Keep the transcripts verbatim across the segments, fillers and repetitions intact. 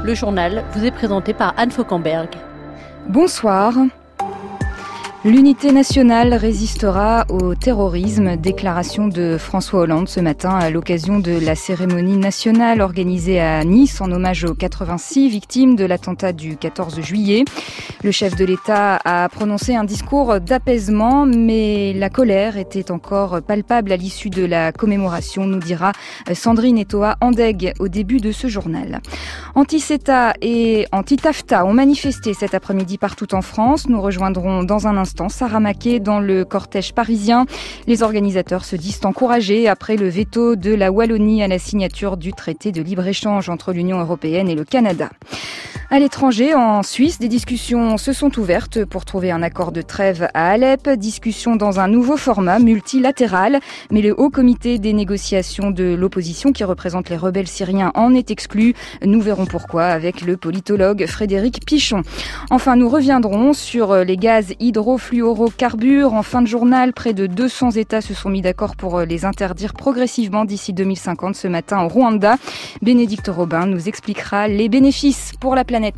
Le journal vous est présenté par Anne Fauquemberg. Bonsoir. L'unité nationale résistera au terrorisme, déclaration de François Hollande ce matin à l'occasion de la cérémonie nationale organisée à Nice en hommage aux quatre-vingt-six victimes de l'attentat du quatorze juillet. Le chef de l'État a prononcé un discours d'apaisement, mais la colère était encore palpable à l'issue de la commémoration, nous dira Sandrine Etoa-Andeg au début de ce journal. Anti-CETA et anti-TAFTA ont manifesté cet après-midi partout en France. Nous rejoindrons dans un instant Sarah Maquet dans le cortège parisien. Les organisateurs se disent encouragés après le veto de la Wallonie à la signature du traité de libre-échange entre l'Union européenne et le Canada. À l'étranger, en Suisse, des discussions se sont ouvertes pour trouver un accord de trêve à Alep. Discussion dans un nouveau format multilatéral. Mais le haut comité des négociations de l'opposition qui représente les rebelles syriens en est exclu. Nous verrons pourquoi avec le politologue Frédéric Pichon. Enfin, nous reviendrons sur les gaz hydrofluorocarbures. En fin de journal, près de deux cents États se sont mis d'accord pour les interdire progressivement d'ici deux mille cinquante ce matin au Rwanda. Bénédicte Robin nous expliquera les bénéfices pour la planète.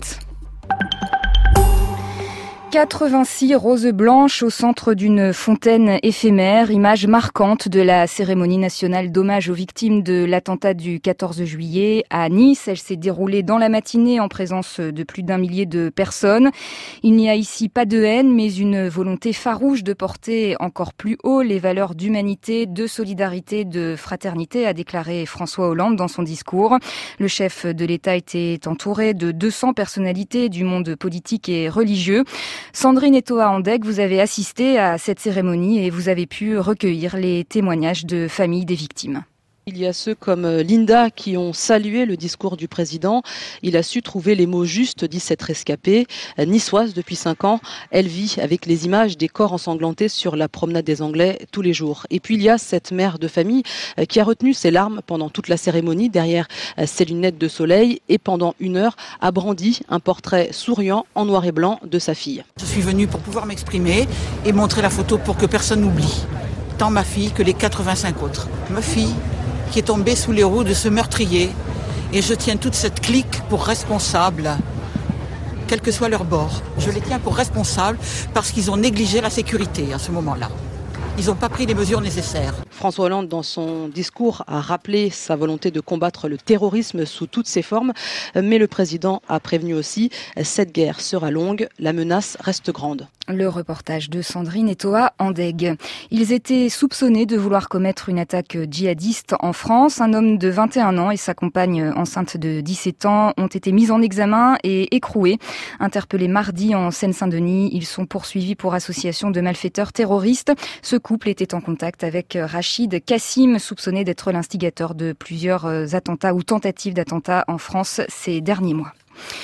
quatre-vingt-six roses blanches au centre d'une fontaine éphémère, image marquante de la cérémonie nationale d'hommage aux victimes de l'attentat du quatorze juillet à Nice. Elle s'est déroulée dans la matinée en présence de plus d'un millier de personnes. Il n'y a ici pas de haine, mais une volonté farouche de porter encore plus haut les valeurs d'humanité, de solidarité, de fraternité, a déclaré François Hollande dans son discours. Le chef de l'État était entouré de deux cents personnalités du monde politique et religieux. Sandrine Etoa-Andeg, vous avez assisté à cette cérémonie et vous avez pu recueillir les témoignages de familles des victimes. Il y a ceux comme Linda qui ont salué le discours du président. Il a su trouver les mots justes, dit cette rescapée. Niçoise depuis cinq ans, elle vit avec les images des corps ensanglantés sur la promenade des Anglais tous les jours. Et puis il y a cette mère de famille qui a retenu ses larmes pendant toute la cérémonie derrière ses lunettes de soleil et pendant une heure a brandi un portrait souriant en noir et blanc de sa fille. Je suis venue pour pouvoir m'exprimer et montrer la photo pour que personne n'oublie. Tant ma fille que les quatre-vingt-cinq autres. Ma fille qui est tombée sous les roues de ce meurtrier. Et je tiens toute cette clique pour responsable, quel que soit leur bord. Je les tiens pour responsables parce qu'ils ont négligé la sécurité à ce moment-là. Ils n'ont pas pris les mesures nécessaires. François Hollande, dans son discours, a rappelé sa volonté de combattre le terrorisme sous toutes ses formes. Mais le président a prévenu aussi, cette guerre sera longue, la menace reste grande. Le reportage de Sandrine Etoa-Andeg. Ils étaient soupçonnés de vouloir commettre une attaque djihadiste en France. Un homme de vingt et un ans et sa compagne enceinte de dix-sept ans ont été mis en examen et écroués. Interpellés mardi en Seine-Saint-Denis, ils sont poursuivis pour association de malfaiteurs terroristes. Ce couple était en contact avec Rachid Kassim, soupçonné d'être l'instigateur de plusieurs attentats ou tentatives d'attentats en France ces derniers mois.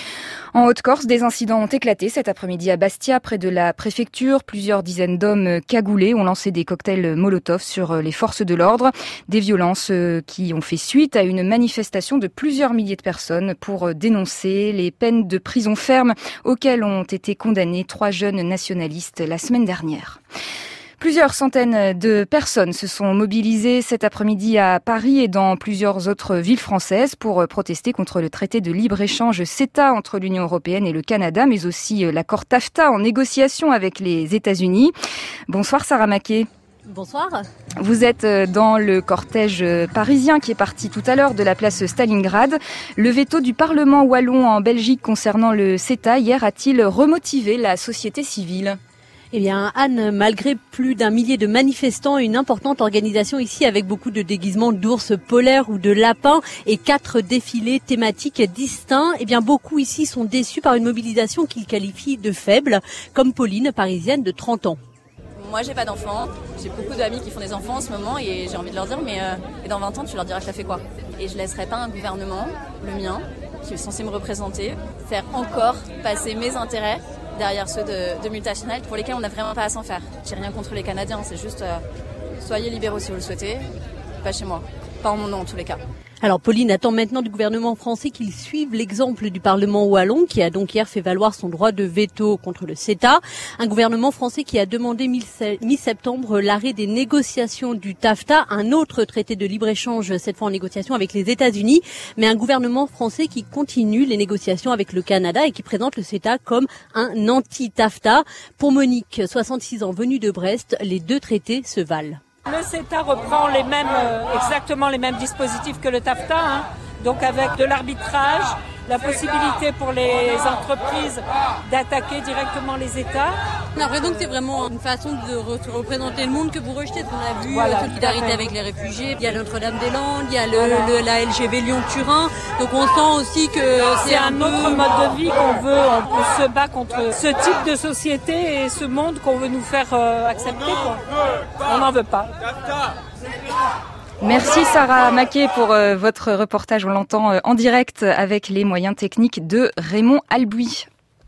En Haute-Corse, des incidents ont éclaté cet après-midi à Bastia, près de la préfecture. Plusieurs dizaines d'hommes cagoulés ont lancé des cocktails Molotov sur les forces de l'ordre. Des violences qui ont fait suite à une manifestation de plusieurs milliers de personnes pour dénoncer les peines de prison ferme auxquelles ont été condamnés trois jeunes nationalistes la semaine dernière. Plusieurs centaines de personnes se sont mobilisées cet après-midi à Paris et dans plusieurs autres villes françaises pour protester contre le traité de libre-échange CETA entre l'Union européenne et le Canada, mais aussi l'accord TAFTA en négociation avec les États-Unis. Bonsoir Sarah Maquet. Bonsoir. Vous êtes dans le cortège parisien qui est parti tout à l'heure de la place Stalingrad. Le veto du Parlement wallon en Belgique concernant le CETA hier a-t-il remotivé la société civile ? Eh bien, Anne, malgré plus d'un millier de manifestants et une importante organisation ici avec beaucoup de déguisements d'ours polaires ou de lapins et quatre défilés thématiques distincts, eh bien, beaucoup ici sont déçus par une mobilisation qu'ils qualifient de faible, comme Pauline, parisienne de trente ans. Moi, j'ai pas d'enfants. J'ai beaucoup d'amis qui font des enfants en ce moment et j'ai envie de leur dire, mais euh, et dans vingt ans, tu leur diras que t'as fait quoi ? Et je laisserai pas un gouvernement, le mien, qui est censé me représenter, faire encore passer mes intérêts derrière ceux de, de multinationales pour lesquels on n'a vraiment pas à s'en faire. J'ai rien contre les Canadiens, c'est juste euh, soyez libéraux si vous le souhaitez, pas chez moi, pas en mon nom en tous les cas. Alors Pauline attend maintenant du gouvernement français qu'il suive l'exemple du Parlement wallon qui a donc hier fait valoir son droit de veto contre le CETA. Un gouvernement français qui a demandé mi-septembre l'arrêt des négociations du TAFTA, un autre traité de libre-échange, cette fois en négociation avec les États-Unis, mais un gouvernement français qui continue les négociations avec le Canada et qui présente le CETA comme un anti-TAFTA. Pour Monique, soixante-six ans, venue de Brest, les deux traités se valent. Le CETA reprend les mêmes, euh, exactement les mêmes dispositifs que le TAFTA, hein, donc avec de l'arbitrage, la possibilité pour les entreprises d'attaquer directement les États. On a l'impression que c'est vraiment une façon de re- représenter le monde que vous rejetez. On a vu voilà, la solidarité avec les réfugiés, il y a Notre-Dame-des-Landes, il y a le, voilà. le, la L G V Lyon-Turin. Donc on sent aussi que c'est, c'est un, un peu... autre mode de vie qu'on veut. On, on se bat contre ce type de société et ce monde qu'on veut nous faire euh, accepter. Quoi. On n'en veut pas. Merci Sarah Maquet pour euh, votre reportage. On l'entend euh, en direct avec les moyens techniques de Raymond Albuy.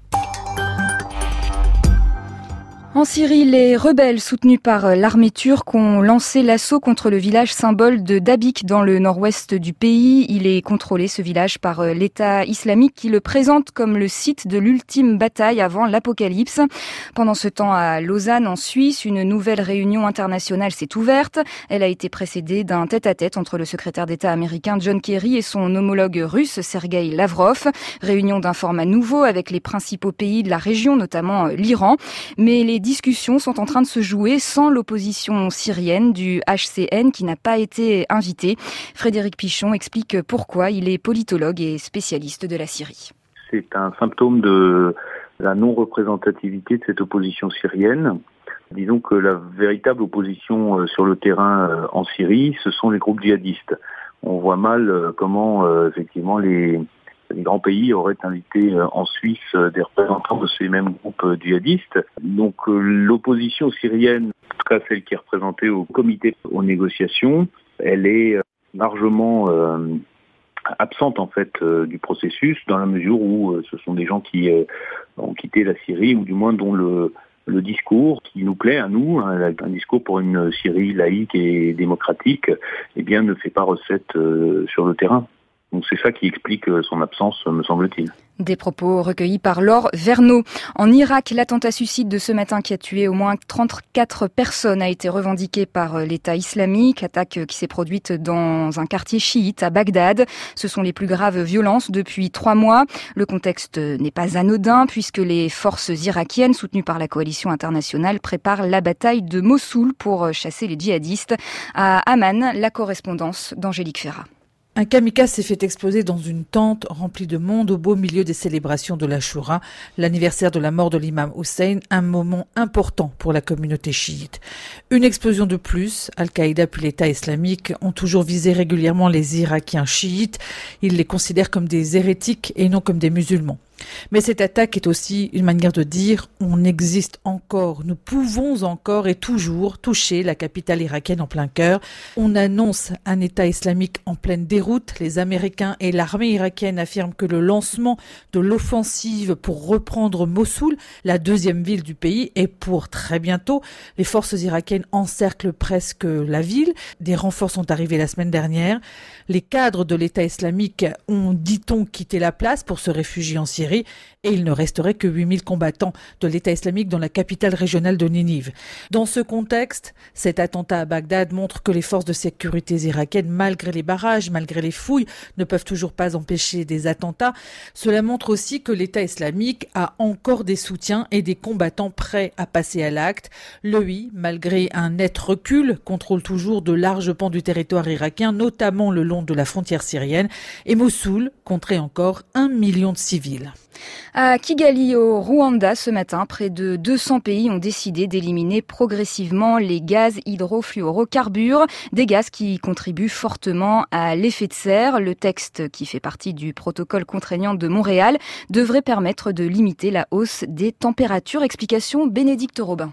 En Syrie, les rebelles soutenus par l'armée turque ont lancé l'assaut contre le village symbole de Dabik dans le nord-ouest du pays. Il est contrôlé, ce village, par l'État islamique qui le présente comme le site de l'ultime bataille avant l'apocalypse. Pendant ce temps, à Lausanne, en Suisse, une nouvelle réunion internationale s'est ouverte. Elle a été précédée d'un tête-à-tête entre le secrétaire d'État américain John Kerry et son homologue russe Sergueï Lavrov. Réunion d'un format nouveau avec les principaux pays de la région, notamment l'Iran. Mais les discussions sont en train de se jouer sans l'opposition syrienne du H C N qui n'a pas été invitée. Frédéric Pichon explique pourquoi. Il est politologue et spécialiste de la Syrie. C'est un symptôme de la non-représentativité de cette opposition syrienne. Disons que la véritable opposition sur le terrain en Syrie, ce sont les groupes djihadistes. On voit mal comment effectivement les Les grands pays auraient invité en Suisse des représentants de ces mêmes groupes djihadistes. Donc l'opposition syrienne, en tout cas celle qui est représentée au comité aux négociations, elle est largement euh, absente en fait euh, du processus dans la mesure où euh, ce sont des gens qui euh, ont quitté la Syrie ou du moins dont le le discours qui nous plaît à nous, un, un discours pour une Syrie laïque et démocratique, eh bien ne fait pas recette euh, sur le terrain. Donc c'est ça qui explique son absence, me semble-t-il. Des propos recueillis par Laure Verneau. En Irak, l'attentat suicide de ce matin qui a tué au moins trente-quatre personnes a été revendiqué par l'État islamique, attaque qui s'est produite dans un quartier chiite à Bagdad. Ce sont les plus graves violences depuis trois mois. Le contexte n'est pas anodin puisque les forces irakiennes soutenues par la coalition internationale préparent la bataille de Mossoul pour chasser les djihadistes. À Amman, la correspondance d'Angélique Ferrat. Un kamikaze s'est fait exploser dans une tente remplie de monde au beau milieu des célébrations de l'Ashura, l'anniversaire de la mort de l'imam Hussein, un moment important pour la communauté chiite. Une explosion de plus, Al-Qaïda puis l'État islamique ont toujours visé régulièrement les Irakiens chiites. Ils les considèrent comme des hérétiques et non comme des musulmans. Mais cette attaque est aussi une manière de dire « on existe encore, nous pouvons encore et toujours toucher la capitale irakienne en plein cœur ». On annonce un État islamique en pleine déroute. Les Américains et l'armée irakienne affirment que le lancement de l'offensive pour reprendre Mossoul, la deuxième ville du pays, est pour très bientôt. Les forces irakiennes encerclent presque la ville. Des renforts sont arrivés la semaine dernière. Les cadres de l'État islamique ont, dit-on, quitté la place pour se réfugier en Syrie. Et il ne resterait que huit mille combattants de l'État islamique dans la capitale régionale de Ninive. Dans ce contexte, cet attentat à Bagdad montre que les forces de sécurité irakiennes, malgré les barrages, malgré les fouilles, ne peuvent toujours pas empêcher des attentats. Cela montre aussi que l'État islamique a encore des soutiens et des combattants prêts à passer à l'acte. Le I, malgré un net recul, contrôle toujours de larges pans du territoire irakien, notamment le long de la frontière syrienne. Et Mossoul compterait encore un million de civils. À Kigali, au Rwanda, ce matin, près de deux cents pays ont décidé d'éliminer progressivement les gaz hydrofluorocarbures, des gaz qui contribuent fortement à l'effet de serre. Le texte, qui fait partie du protocole contraignant de Montréal, devrait permettre de limiter la hausse des températures. Explication Bénédicte Robin.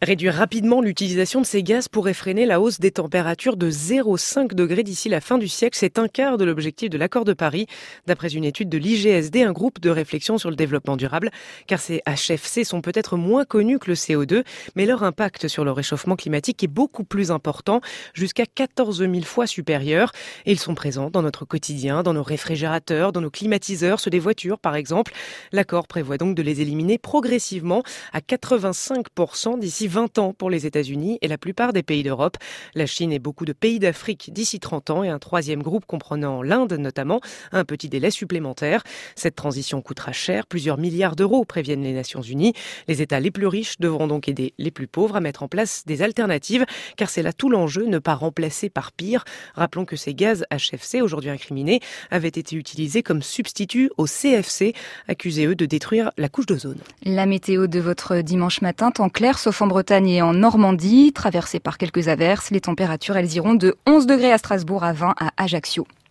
Réduire rapidement l'utilisation de ces gaz pourrait freiner la hausse des températures de zéro virgule cinq degrés d'ici la fin du siècle. C'est un quart de l'objectif de l'accord de Paris, d'après une étude de l'I G S D, un groupe de réflexion sur le développement durable. Car ces H F C sont peut-être moins connus que le C O deux, mais leur impact sur le réchauffement climatique est beaucoup plus important, jusqu'à quatorze mille fois supérieur. Et ils sont présents dans notre quotidien, dans nos réfrigérateurs, dans nos climatiseurs, ceux des voitures par exemple. L'accord prévoit donc de les éliminer progressivement à quatre-vingt-cinq pour cent d'ici vingt ans pour les États-Unis et la plupart des pays d'Europe. La Chine et beaucoup de pays d'Afrique d'ici trente ans et un troisième groupe comprenant l'Inde notamment, un petit délai supplémentaire. Cette transition coûtera cher, plusieurs milliards d'euros préviennent les Nations Unies. Les États les plus riches devront donc aider les plus pauvres à mettre en place des alternatives, car c'est là tout l'enjeu, ne pas remplacer par pire. Rappelons que ces gaz H F C, aujourd'hui incriminés, avaient été utilisés comme substitut au C F C, accusés eux de détruire la couche d'ozone. La météo de votre dimanche matin, temps clair, sauf en Bretagne et en Normandie, traversée par quelques averses. Les températures, elles iront de onze degrés à Strasbourg à vingt à Ajaccio.